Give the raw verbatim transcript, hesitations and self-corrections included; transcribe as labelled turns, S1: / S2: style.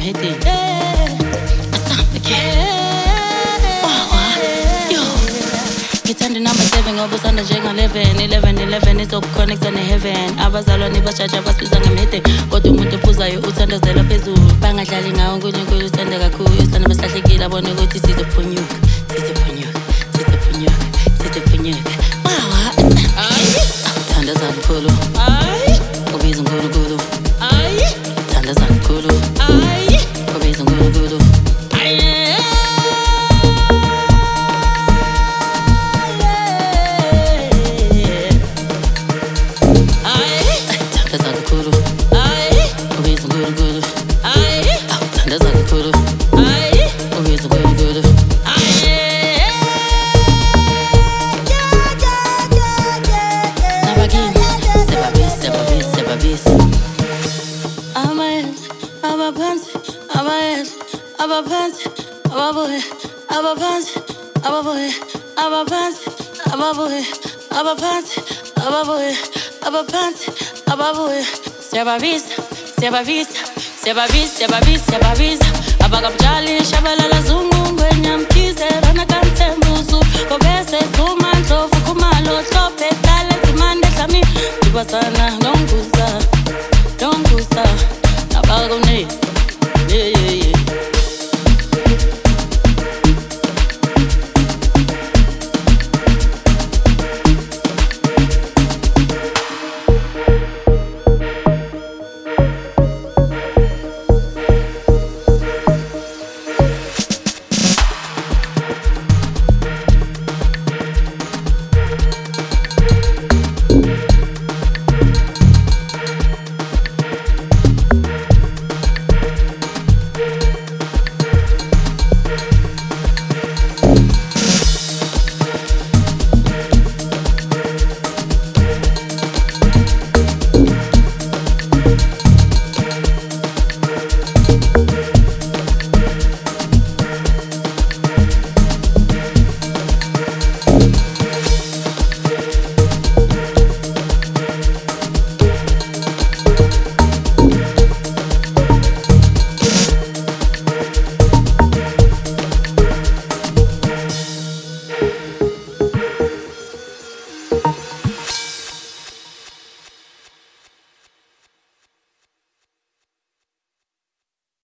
S1: ngamhedeni. Ngithanda number seven ngoba usanda njenga-eleven eleven eleven izokukhonektha ne-heaven. Abazalwane bashaja basibiza ngemhedeni, kodwa umuntu ophuzayo uthandazela phezulu. Bangadlali ngawo uNkulunkulu uthanda kakhulu. Usithanda basilahlekile abone ukuthi sizophunyuka, sizophunyuka, sizophunyuka, sizophunyuka. Thandaza kakhulu, ubiza uNkulunkulu. Thandaza kakhulu, ubiza uNkulunkulu. Siyababisa, siyababisa, siyababisa, siyababisa, siyababisa. Abakabujali shabalala zungu ngwenyamkhize rana kantembuzu kobese zuma ndlovu kumalo hlophe dale zimande hlami dibasana nongusa nongusa nabakone